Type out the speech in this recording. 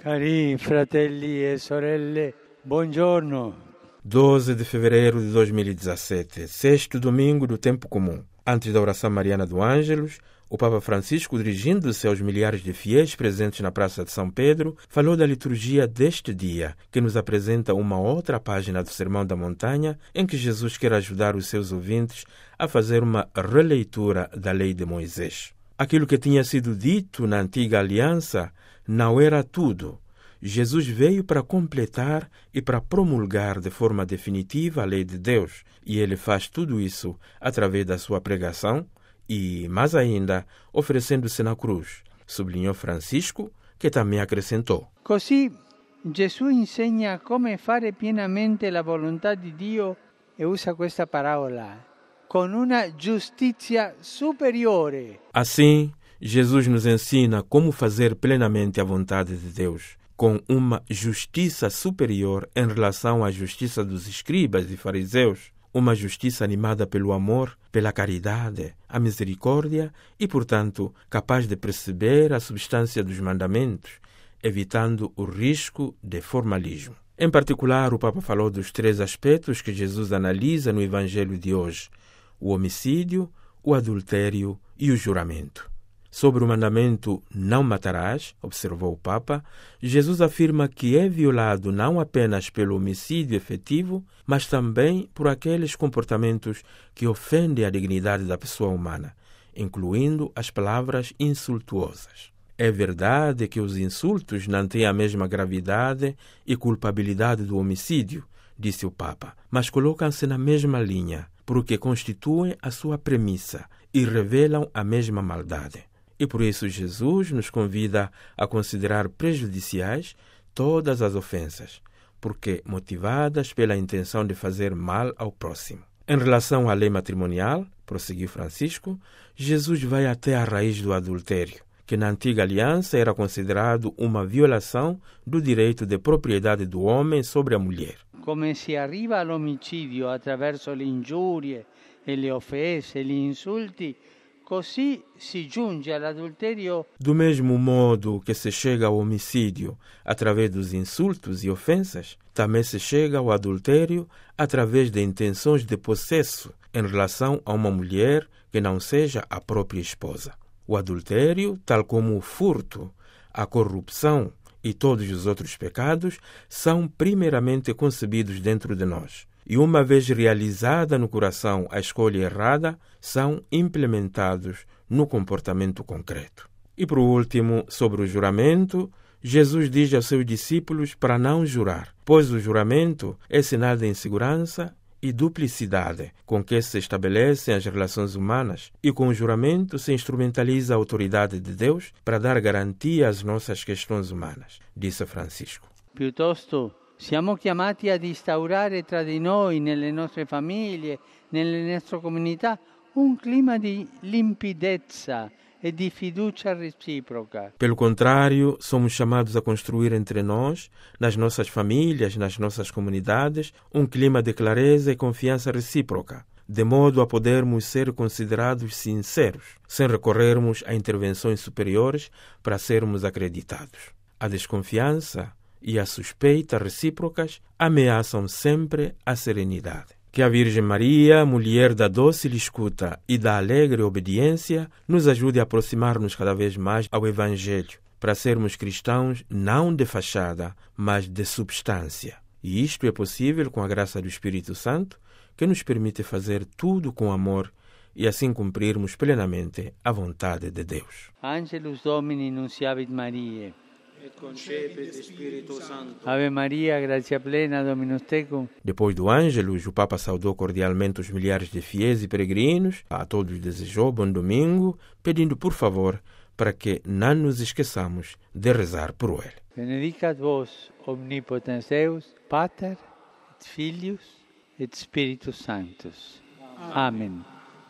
Cari fratelli e sorelle, buongiorno. 12 de fevereiro de 2017, sexto domingo do tempo comum. Antes da oração mariana do Ângelus, o Papa Francisco, dirigindo-se aos milhares de fiéis presentes na Praça de São Pedro, falou da liturgia deste dia, que nos apresenta uma outra página do Sermão da Montanha, em que Jesus quer ajudar os seus ouvintes a fazer uma releitura da lei de Moisés. Aquilo que tinha sido dito na antiga aliança não era tudo. Jesus veio para completar e para promulgar de forma definitiva a lei de Deus, e ele faz tudo isso através da sua pregação e, mais ainda, oferecendo-se na cruz, sublinhou Francisco, que também acrescentou. Così Gesù insegna come fare pienamente la volontà di Dio e usa questa parola, con una giustizia superiore. Assim, Jesus nos ensina como fazer plenamente a vontade de Deus, com uma justiça superior em relação à justiça dos escribas e fariseus, uma justiça animada pelo amor, pela caridade, a misericórdia e, portanto, capaz de perceber a substância dos mandamentos, evitando o risco de formalismo. Em particular, o Papa falou dos 3 aspectos que Jesus analisa no Evangelho de hoje: o homicídio, o adultério e o juramento. Sobre o mandamento não matarás, observou o Papa, Jesus afirma que é violado não apenas pelo homicídio efetivo, mas também por aqueles comportamentos que ofendem a dignidade da pessoa humana, incluindo as palavras insultuosas. É verdade que os insultos não têm a mesma gravidade e culpabilidade do homicídio, disse o Papa, mas colocam-se na mesma linha, porque constituem a sua premissa e revelam a mesma maldade. E por isso Jesus nos convida a considerar prejudiciais todas as ofensas, porque motivadas pela intenção de fazer mal ao próximo. Em relação à lei matrimonial, prosseguiu Francisco, Jesus vai até a raiz do adultério, que na antiga aliança era considerado uma violação do direito de propriedade do homem sobre a mulher. Come si arriva all'omicidio attraverso le ingiurie e le offese e gli insulti, così si giunge all'adulterio. Do mesmo modo que se chega ao homicídio através dos insultos e ofensas, também se chega ao adultério através de intenções de possesso em relação a uma mulher que não seja a própria esposa. O adultério, tal como o furto, a corrupção e todos os outros pecados, são primeiramente concebidos dentro de nós. E uma vez realizada no coração a escolha errada, são implementados no comportamento concreto. E por último, sobre o juramento, Jesus diz aos seus discípulos para não jurar, pois o juramento é sinal de insegurança e duplicidade com que se estabelecem as relações humanas, e com o juramento se instrumentaliza a autoridade de Deus para dar garantia às nossas questões humanas, disse Francisco. Piuttosto siamo chiamati ad instaurare tra di noi, nelle nostre famiglie, nelle nostre comunità, un clima di limpidezza e di fiducia reciproca. Pelo contrário, somos chamados a construir entre nós, nas nossas famílias, nas nossas comunidades, um clima de clareza e confiança recíproca, de modo a podermos ser considerados sinceros, sem recorrermos a intervenções superiores para sermos acreditados. A desconfiança e a suspeita recíprocas ameaçam sempre a serenidade. Que a Virgem Maria, mulher da dócil escuta e da alegre obediência, nos ajude a aproximar-nos cada vez mais ao Evangelho, para sermos cristãos não de fachada, mas de substância. E isto é possível com a graça do Espírito Santo, que nos permite fazer tudo com amor e assim cumprirmos plenamente a vontade de Deus. Angelus Domini nunciavit Mariae. Et concepit Spiritus Sancto. Ave Maria, gratia plena, Dominus tecum. Depois do Ângelus, o Papa saudou cordialmente os milhares de fiéis e peregrinos, a todos desejou bom domingo, pedindo por favor para que não nos esqueçamos de rezar por ele. Benedicat vos omnipotens Deus, Pater, et Filius, et Spiritus Sanctus. Amen.